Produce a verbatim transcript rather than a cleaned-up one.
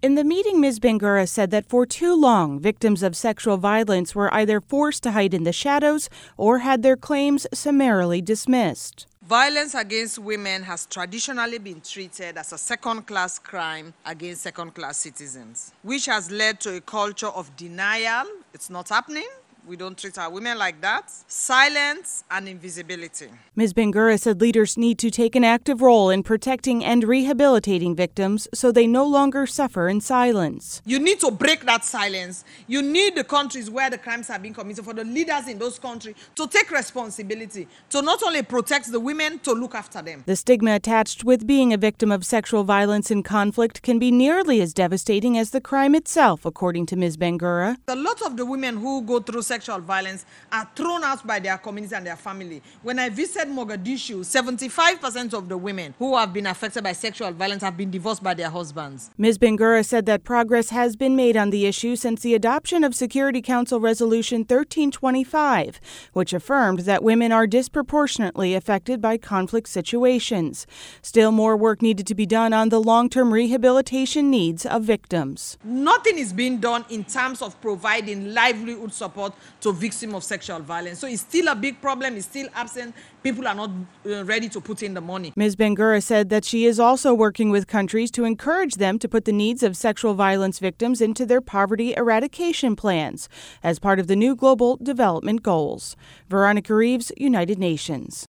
In the meeting, Miz Bangura said that for too long, victims of sexual violence were either forced to hide in the shadows or had their claims summarily dismissed. Violence against women has traditionally been treated as a second-class crime against second-class citizens, which has led to a culture of denial. It's not happening. We don't treat our women like that. Silence and invisibility. Miz Bangura said leaders need to take an active role in protecting and rehabilitating victims so they no longer suffer in silence. You need to break that silence. You need the countries where the crimes are being committed, for the leaders in those countries to take responsibility, to not only protect the women, to look after them. The stigma attached with being a victim of sexual violence in conflict can be nearly as devastating as the crime itself, according to Miz Bangura. A lot of the women who go through sexual violence are thrown out by their community and their family. When I visited Mogadishu, seventy-five percent of the women who have been affected by sexual violence have been divorced by their husbands. Miz Bangura said that progress has been made on the issue since the adoption of Security Council Resolution thirteen twenty-five, which affirmed that women are disproportionately affected by conflict situations. Still, more work needed to be done on the long-term rehabilitation needs of victims. Nothing is being done in terms of providing livelihood support to victims of sexual violence. So it's still a big problem. It's still absent. People are not uh, ready to put in the money. Miz Bangura said that she is also working with countries to encourage them to put the needs of sexual violence victims into their poverty eradication plans as part of the new Global Development Goals. Veronica Reeves, United Nations.